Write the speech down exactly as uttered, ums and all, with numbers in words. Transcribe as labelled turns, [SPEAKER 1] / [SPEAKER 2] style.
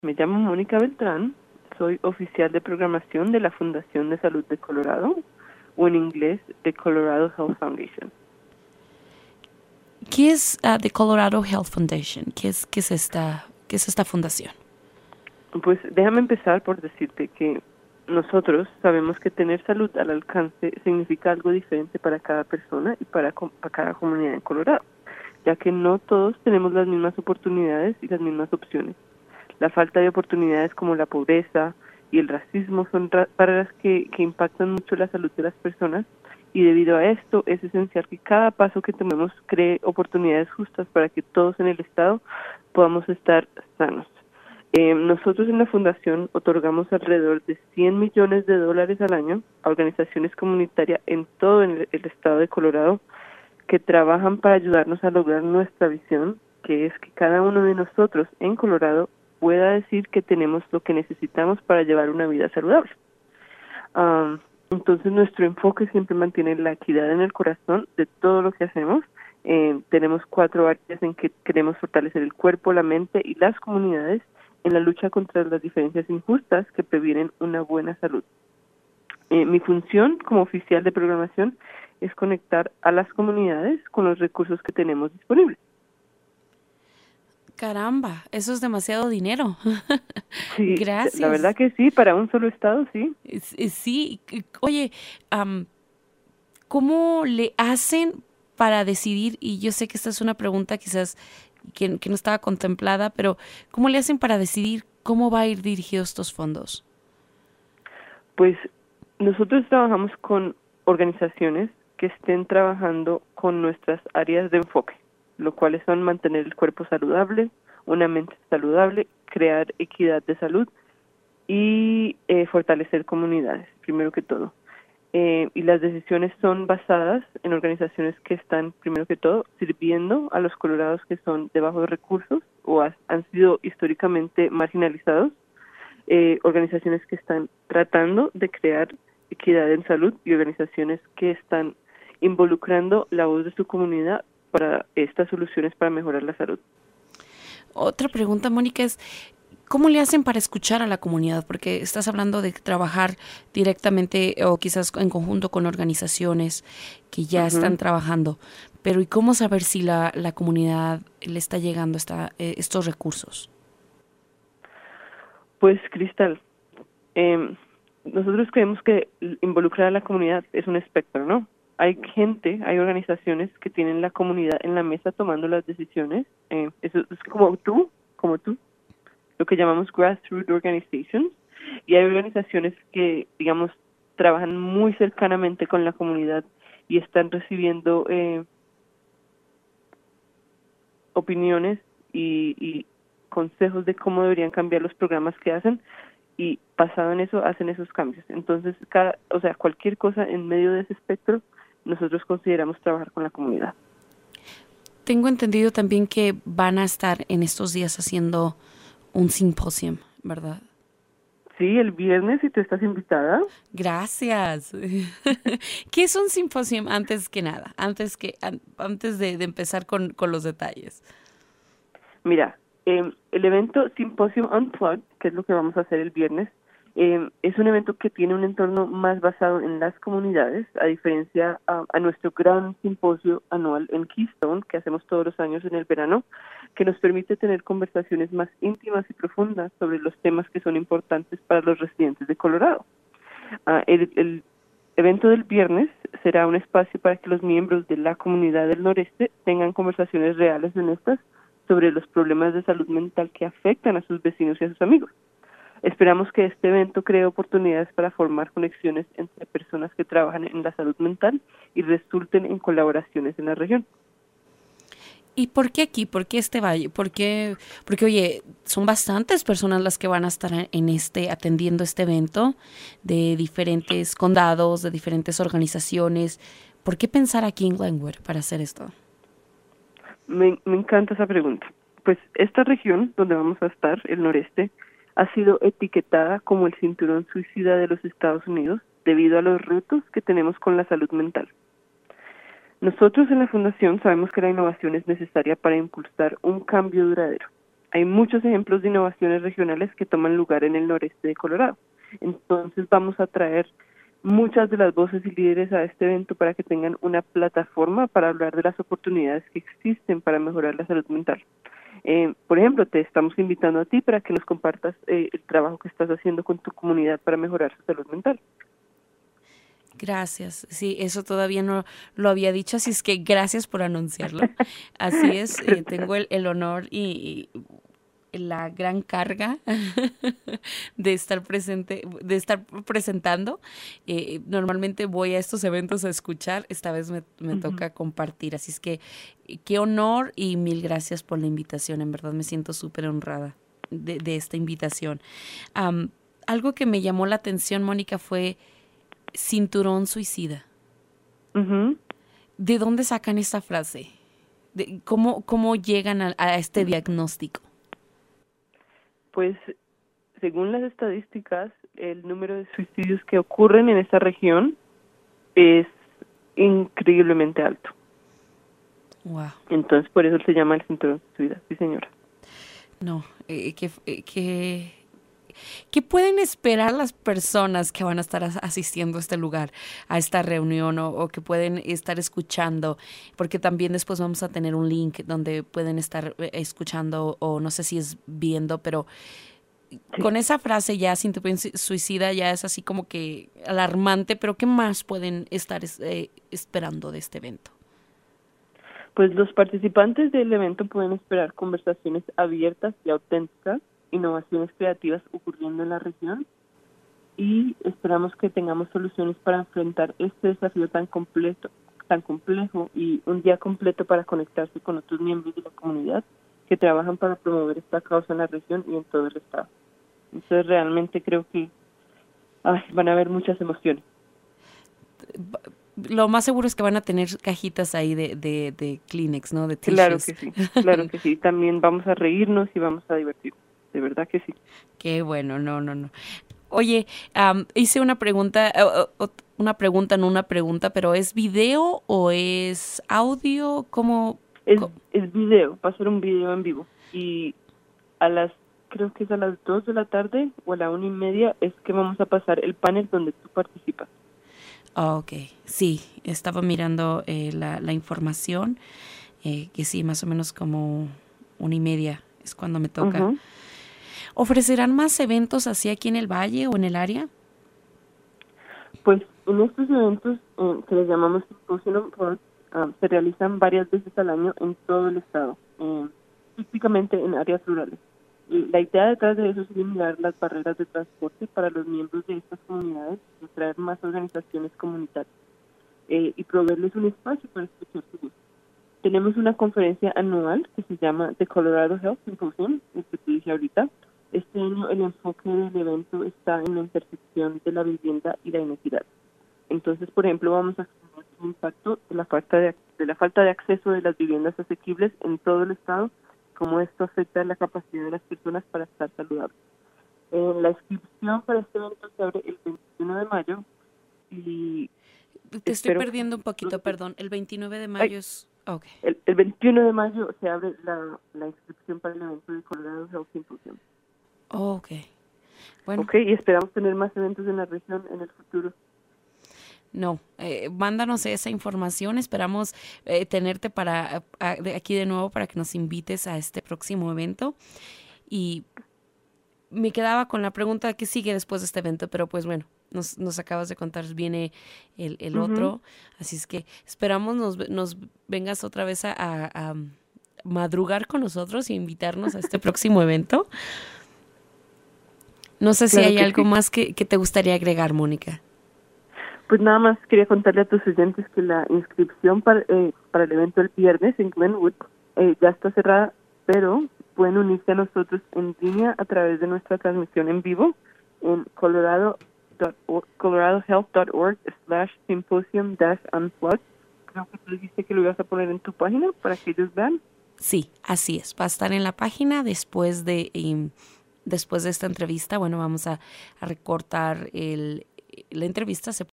[SPEAKER 1] Me llamo Mónica Beltrán, soy oficial de programación de la Fundación de Salud de Colorado, o en inglés, The Colorado Health Foundation.
[SPEAKER 2] ¿Qué es uh, The Colorado Health Foundation? ¿Qué es, qué es esta, qué es esta fundación?
[SPEAKER 1] Pues déjame empezar por decirte que nosotros sabemos que tener salud al alcance significa algo diferente para cada persona y para, para cada comunidad en Colorado, ya que no todos tenemos las mismas oportunidades y las mismas opciones. La falta de oportunidades como la pobreza y el racismo son barreras que, que impactan mucho la salud de las personas, y debido a esto es esencial que cada paso que tomemos cree oportunidades justas para que todos en el estado podamos estar sanos. Eh, nosotros en la fundación otorgamos alrededor de cien millones de dólares al año a organizaciones comunitarias en todo el, el estado de Colorado que trabajan para ayudarnos a lograr nuestra visión, que es que cada uno de nosotros en Colorado pueda decir que tenemos lo que necesitamos para llevar una vida saludable. Um, entonces nuestro enfoque siempre mantiene la equidad en el corazón de todo lo que hacemos. Eh, tenemos cuatro áreas en que queremos fortalecer el cuerpo, la mente y las comunidades en la lucha contra las diferencias injustas que previenen una buena salud. Eh, mi función como oficial de programación es conectar a las comunidades con los recursos que tenemos disponibles.
[SPEAKER 2] Caramba, eso es demasiado dinero.
[SPEAKER 1] Sí,
[SPEAKER 2] gracias.
[SPEAKER 1] La verdad que sí, para un solo estado, sí.
[SPEAKER 2] Sí, oye, um, ¿cómo le hacen para decidir? Y yo sé que esta es una pregunta quizás que, que no estaba contemplada, pero ¿cómo le hacen para decidir cómo va a ir dirigidos estos fondos?
[SPEAKER 1] Pues nosotros trabajamos con organizaciones que estén trabajando con nuestras áreas de enfoque, lo cuales son mantener el cuerpo saludable, una mente saludable, crear equidad de salud y eh, fortalecer comunidades, primero que todo. Eh, y las decisiones son basadas en organizaciones que están, primero que todo, sirviendo a los colorados que son de bajos recursos o has, han sido históricamente marginalizados, eh, organizaciones que están tratando de crear equidad en salud y organizaciones que están involucrando la voz de su comunidad para estas soluciones para mejorar la salud.
[SPEAKER 2] Otra pregunta, Mónica, es ¿cómo le hacen para escuchar a la comunidad? Porque estás hablando de trabajar directamente o quizás en conjunto con organizaciones que ya uh-huh. están trabajando, pero ¿y cómo saber si la, la comunidad le está llegando esta, eh, estos recursos?
[SPEAKER 1] Pues, Cristal, eh, nosotros creemos que involucrar a la comunidad es un espectro, ¿no? Hay gente, hay organizaciones que tienen la comunidad en la mesa tomando las decisiones. Eh, eso es como tú, como tú, lo que llamamos grassroots organizations. Y hay organizaciones que, digamos, trabajan muy cercanamente con la comunidad y están recibiendo eh, opiniones y, y consejos de cómo deberían cambiar los programas que hacen, y basado en eso hacen esos cambios. Entonces, cada, o sea, cualquier cosa en medio de ese espectro, nosotros consideramos trabajar con la comunidad.
[SPEAKER 2] Tengo entendido también que van a estar en estos días haciendo un simposio, ¿verdad?
[SPEAKER 1] Sí, el viernes, si tú estás invitada.
[SPEAKER 2] Gracias. ¿Qué es un simposio antes que nada? Antes que antes de, de empezar con, con los detalles.
[SPEAKER 1] Mira, eh, el evento Symposium Unplugged, que es lo que vamos a hacer el viernes, eh, es un evento que tiene un entorno más basado en las comunidades, a diferencia a, a nuestro gran simposio anual en Keystone, que hacemos todos los años en el verano, que nos permite tener conversaciones más íntimas y profundas sobre los temas que son importantes para los residentes de Colorado. Uh, el, el evento del viernes será un espacio para que los miembros de la comunidad del noreste tengan conversaciones reales y honestas sobre los problemas de salud mental que afectan a sus vecinos y a sus amigos. Esperamos que este evento cree oportunidades para formar conexiones entre personas que trabajan en la salud mental y resulten en colaboraciones en la región.
[SPEAKER 2] ¿Y por qué aquí? ¿Por qué este valle? ¿Por qué? Porque, oye, son bastantes personas las que van a estar en este, atendiendo este evento, de diferentes condados, de diferentes organizaciones. ¿Por qué pensar aquí en Glenwood para hacer esto?
[SPEAKER 1] Me, me encanta esa pregunta. Pues esta región donde vamos a estar, el noreste, ha sido etiquetada como el cinturón suicida de los Estados Unidos debido a los retos que tenemos con la salud mental. Nosotros en la Fundación sabemos que la innovación es necesaria para impulsar un cambio duradero. hay muchos ejemplos de innovaciones regionales que toman lugar en el noreste de Colorado. Entonces vamos a traer muchas de las voces y líderes a este evento para que tengan una plataforma para hablar de las oportunidades que existen para mejorar la salud mental. Eh, por ejemplo, te estamos invitando a ti para que nos compartas eh, el trabajo que estás haciendo con tu comunidad para mejorar su salud mental.
[SPEAKER 2] Gracias. Sí, eso todavía no lo había dicho, así es que gracias por anunciarlo. Así es, eh, tengo el, el honor y, y la gran carga de estar presente, de estar presentando. Eh, normalmente voy a estos eventos a escuchar, esta vez me, me uh-huh. toca compartir, así es que qué honor y mil gracias por la invitación, en verdad me siento súper honrada de, de esta invitación. Um, algo que me llamó la atención, Mónica, fue cinturón suicida.
[SPEAKER 1] Uh-huh.
[SPEAKER 2] ¿De dónde sacan esta frase? ¿De cómo, cómo llegan a, a este diagnóstico?
[SPEAKER 1] Pues, según las estadísticas, el número de suicidios que ocurren en esta región es increíblemente alto.
[SPEAKER 2] Wow.
[SPEAKER 1] Entonces, por eso se llama el cinturón suicida, sí, señora.
[SPEAKER 2] No, eh, que... Eh, que... ¿Qué pueden esperar las personas que van a estar asistiendo a este lugar, a esta reunión o, o que pueden estar escuchando? Porque también después vamos a tener un link donde pueden estar escuchando o no sé si es viendo, pero sí. Con esa frase ya cinturón suicida ya es así como que alarmante, pero ¿qué más pueden estar eh, esperando de este evento?
[SPEAKER 1] Pues los participantes del evento pueden esperar conversaciones abiertas y auténticas, innovaciones creativas ocurriendo en la región y esperamos que tengamos soluciones para enfrentar este desafío tan completo, tan complejo y un día completo para conectarse con otros miembros de la comunidad que trabajan para promover esta causa en la región y en todo el estado. Entonces realmente creo que ay, van a haber muchas emociones.
[SPEAKER 2] Lo más seguro es que van a tener cajitas ahí de, de, de Kleenex, ¿no? De tissues.
[SPEAKER 1] Claro que sí, claro que sí. También vamos a reírnos y vamos a divertirnos. De verdad que sí.
[SPEAKER 2] Qué bueno, no, no, no. Oye, um, hice una pregunta, uh, uh, una pregunta, no una pregunta, pero ¿es video o es audio? ¿Cómo?
[SPEAKER 1] Es, es video, va a ser un video en vivo. Y a las, creo que es a las dos de la tarde o a la una y media es que vamos a pasar el panel donde tú participas.
[SPEAKER 2] Oh, ok, sí, estaba mirando eh, la, la información, eh, que sí, más o menos como una y media es cuando me toca. Uh-huh. ¿Ofrecerán más eventos así aquí en el Valle o en el área?
[SPEAKER 1] Pues en estos eventos eh, que les llamamos Symposium World, uh, se realizan varias veces al año en todo el estado, eh, típicamente en áreas rurales. Y la idea detrás de eso es eliminar las barreras de transporte para los miembros de estas comunidades y traer más organizaciones comunitarias eh, y proveerles un espacio para escuchar su voz. Tenemos una conferencia anual que se llama The Colorado Health Symposium, el que te dije ahorita. Este año el enfoque del evento está en la intersección de la vivienda y la inequidad. Entonces, por ejemplo, vamos a explorar el impacto de la falta de, de la falta de acceso de las viviendas asequibles en todo el estado, cómo esto afecta la capacidad de las personas para estar saludables. Eh, la inscripción para este evento se abre el veintiuno de mayo y...
[SPEAKER 2] Te estoy perdiendo un poquito, perdón. El veintinueve de mayo
[SPEAKER 1] Ay,
[SPEAKER 2] es... Okay.
[SPEAKER 1] El, el veintiuno de mayo se abre la, la inscripción para el evento de Colorado Health Symposium.
[SPEAKER 2] Oh, ok. Bueno.
[SPEAKER 1] Ok, y esperamos tener más eventos en la región en el futuro.
[SPEAKER 2] No, eh, mándanos esa información. Esperamos eh, tenerte para a, de aquí de nuevo para que nos invites a este próximo evento. Y me quedaba con la pregunta que sigue después de este evento, pero pues bueno, nos, nos acabas de contar, viene el, el uh-huh. otro. Así es que esperamos nos, nos vengas otra vez a, a, a madrugar con nosotros y invitarnos a este próximo evento. No sé si claro hay algo sí. más que, que te gustaría agregar, Mónica.
[SPEAKER 1] Pues nada más quería contarle a tus oyentes que la inscripción para, eh, para el evento el viernes en Glenwood eh, ya está cerrada, pero pueden unirse a nosotros en línea a través de nuestra transmisión en vivo en colorado colorado health dot org slash symposium dash unplugged. Creo que tú dijiste que lo ibas a poner en tu página para que ellos vean.
[SPEAKER 2] Sí, así es. Va a estar en la página después de... Eh, Después de esta entrevista, bueno, vamos a, a recortar el, la entrevista, se